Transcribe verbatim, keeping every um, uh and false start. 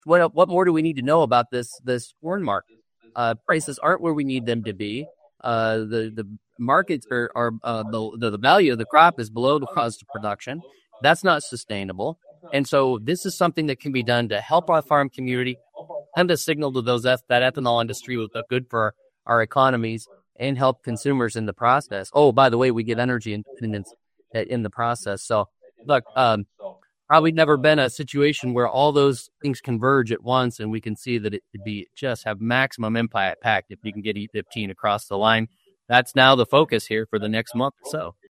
what what more do we need to know about this this corn market? Uh, prices aren't where we need them to be. Uh, the the markets are are uh, the the value of the crop is below the cost of production. That's not sustainable. And so this is something that can be done to help our farm community and to signal to those that ethanol industry was good for our economies and help consumers in the process. Oh, by the way, we get energy independence in the process. So look, um, probably never been a situation where all those things converge at once, and we can see that it could be just have maximum impact if you can get E fifteen across the line. That's now the focus here for the next month or so.